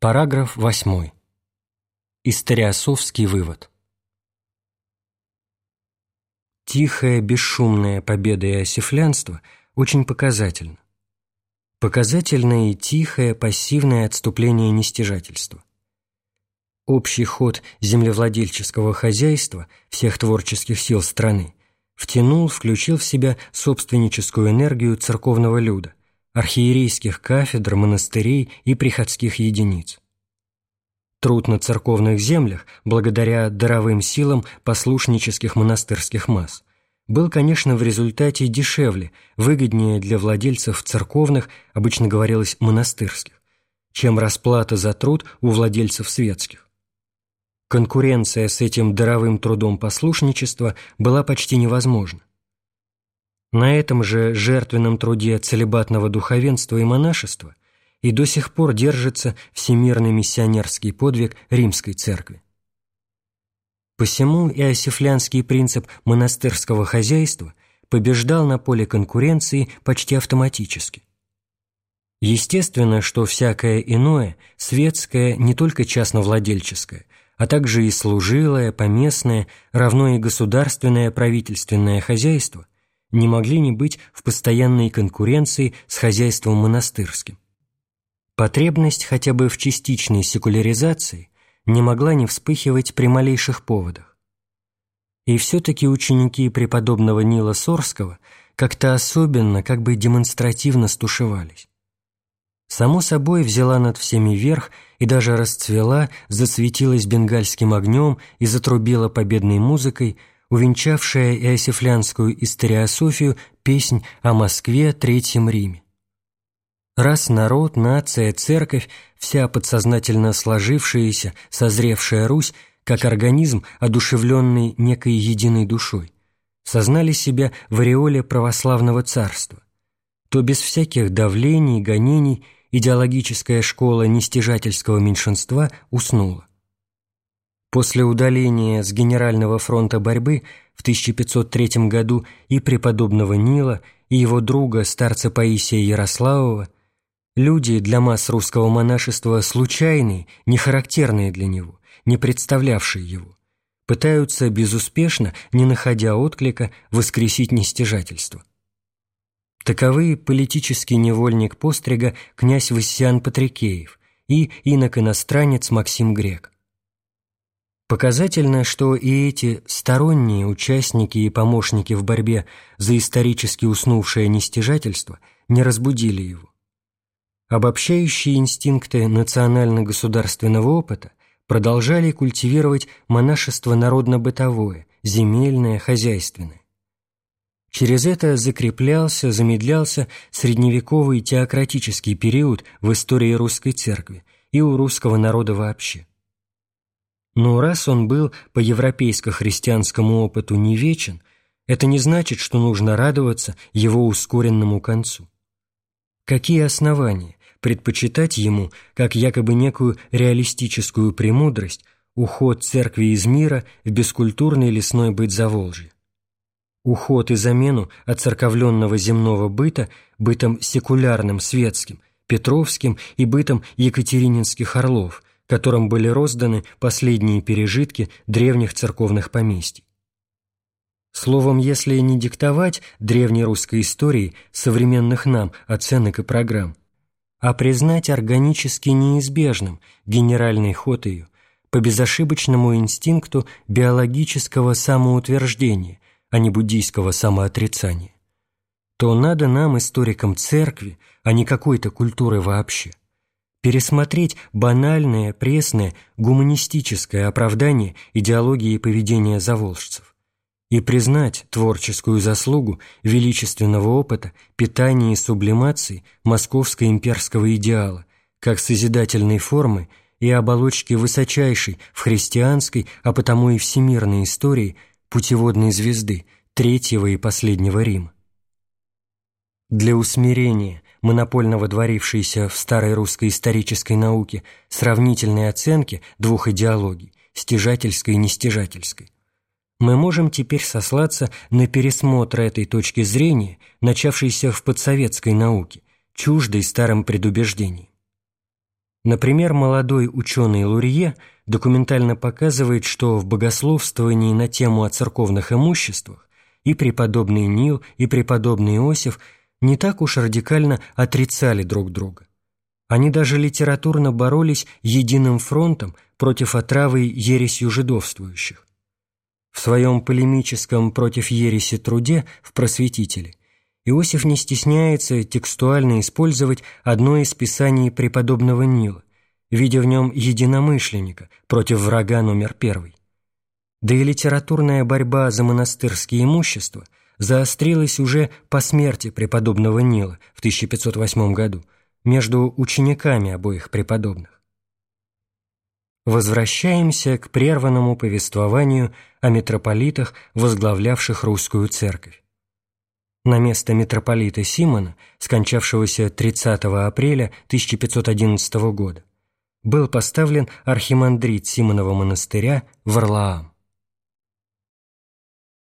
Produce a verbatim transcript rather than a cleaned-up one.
Параграф восьмой. Историософский вывод. Тихая, бесшумная победа иосифлянства очень показательна. Показательно и тихое, пассивное отступление нестяжательства. Общий ход землевладельческого хозяйства всех творческих сил страны втянул, включил в себя собственническую энергию церковного люда, архиерейских кафедр, монастырей и приходских единиц. Труд на церковных землях, благодаря даровым силам послушнических монастырских масс, был, конечно, в результате дешевле, выгоднее для владельцев церковных, обычно говорилось монастырских, чем расплата за труд у владельцев светских. Конкуренция с этим даровым трудом послушничества была почти невозможна. На этом же жертвенном труде целибатного духовенства и монашества и до сих пор держится всемирный миссионерский подвиг Римской Церкви. Посему иосифлянский принцип монастырского хозяйства побеждал на поле конкуренции почти автоматически. Естественно, что всякое иное, светское, не только частновладельческое, а также и служилое, поместное, равно и государственное правительственное хозяйство не могли не быть в постоянной конкуренции с хозяйством монастырским. Потребность хотя бы в частичной секуляризации не могла не вспыхивать при малейших поводах. И все-таки ученики преподобного Нила Сорского как-то особенно, как бы демонстративно стушевались. Само собой взяла над всеми верх и даже расцвела, засветилась бенгальским огнем и затрубила победной музыкой, увенчавшая иосифлянскую историософию песнь о Москве, Третьем Риме. Раз народ, нация, церковь, вся подсознательно сложившаяся, созревшая Русь, как организм, одушевленный некой единой душой, сознали себя в ореоле православного царства, то без всяких давлений, гонений идеологическая школа нестяжательского меньшинства уснула. После удаления с Генерального фронта борьбы в тысяча пятьсот третьем году и преподобного Нила, и его друга, старца Паисия Ярославова, люди для масс русского монашества случайные, не характерные для него, не представлявшие его, пытаются безуспешно, не находя отклика, воскресить нестяжательство. Таковы политический невольник пострига князь Вассиан Патрикеев и инок-иностранец Максим Грек. Показательно, что и эти сторонние участники и помощники в борьбе за исторически уснувшее нестяжательство не разбудили его. Обобщающие инстинкты национально-государственного опыта продолжали культивировать монашество народно-бытовое, земельное, хозяйственное. Через это закреплялся, замедлялся средневековый теократический период в истории русской церкви и у русского народа вообще. Но раз он был по европейско-христианскому опыту не вечен, это не значит, что нужно радоваться его ускоренному концу. Какие основания предпочитать ему, как якобы некую реалистическую премудрость, уход церкви из мира в бескультурный лесной быт Заволжья? Уход и замену отцерковленного земного быта бытом секулярным, светским, петровским и бытом екатерининских орлов, которым были розданы последние пережитки древних церковных поместий. Словом, если не диктовать древней русской истории современных нам оценок и программ, а признать органически неизбежным генеральный ход ее по безошибочному инстинкту биологического самоутверждения, а не буддийского самоотрицания, то надо нам, историкам церкви, а не какой-то культуры вообще, пересмотреть банальное, пресное, гуманистическое оправдание идеологии и поведения заволжцев и признать творческую заслугу величественного опыта питания и сублимации московско-имперского идеала как созидательной формы и оболочки высочайшей в христианской, а потому и всемирной истории путеводной звезды Третьего и Последнего Рима. Для усмирения монопольно водворившейся в старой русской исторической науке сравнительной оценки двух идеологий, стяжательской и нестяжательской, мы можем теперь сослаться на пересмотр этой точки зрения, начавшейся в подсоветской науке, чуждой старым предубеждениям. Например, молодой ученый Лурье документально показывает, что в богословствовании на тему о церковных имуществах и преподобный Нил, и преподобный Иосиф не так уж радикально отрицали друг друга. Они даже литературно боролись единым фронтом против отравы ересью жидовствующих. В своем полемическом против ереси труде в «Просветителе» Иосиф не стесняется текстуально использовать одно из писаний преподобного Нила, видя в нем единомышленника против врага номер первый. Да и литературная борьба за монастырские имущества заострилась уже по смерти преподобного Нила в тысяча пятьсот восьмом году между учениками обоих преподобных. Возвращаемся к прерванному повествованию о митрополитах, возглавлявших русскую церковь. На место митрополита Симона, скончавшегося тридцатого апреля тысяча пятьсот одиннадцатого года, был поставлен архимандрит Симонова монастыря Варлаам.